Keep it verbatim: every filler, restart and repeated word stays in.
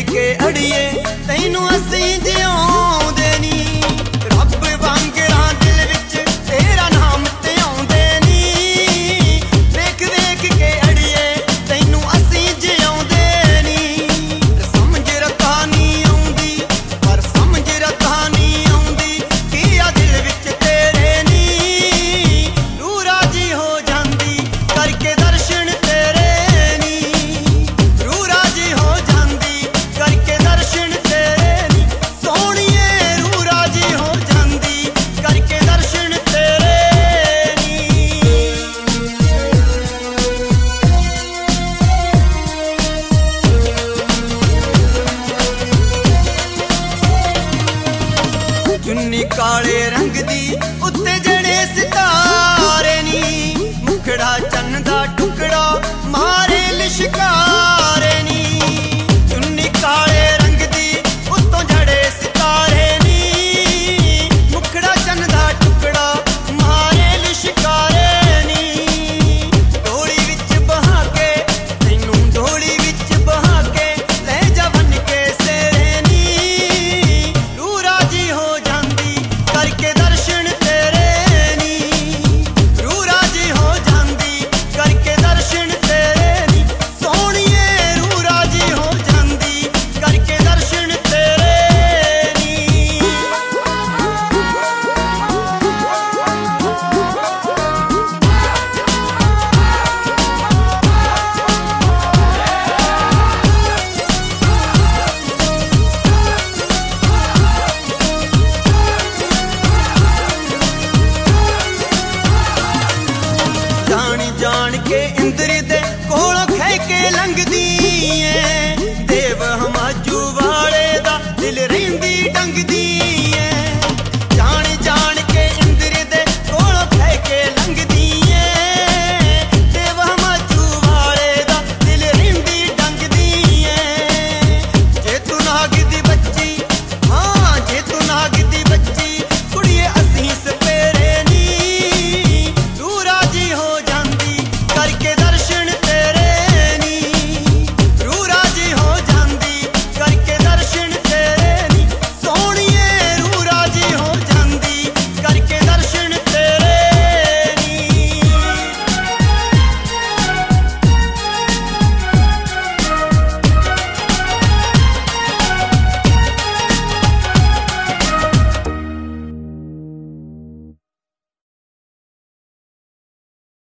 के अड़िए तैनू असी जिउंदे नी। रब वांगरा दिल विच तेरा नाम ते आउंदे नी। वेख वेख के अड़िए तैनू असी जिउंदे नी। समझ रता नी आउंदी पर समझ रता नी आउंदी कि आ दिल विच तेरे नी। रूह राजी हो जांदी करके दर्शन तेरे नी। रूह राजी हो जांदी करके दर्शन तेरे नी। सोहणिए रूह राजी हो जांदी करके दर्शन तेरे नी। चुन्नी काले रंग दी उत्ते जड़े सितारे नी। मुखड़ा चन्न दा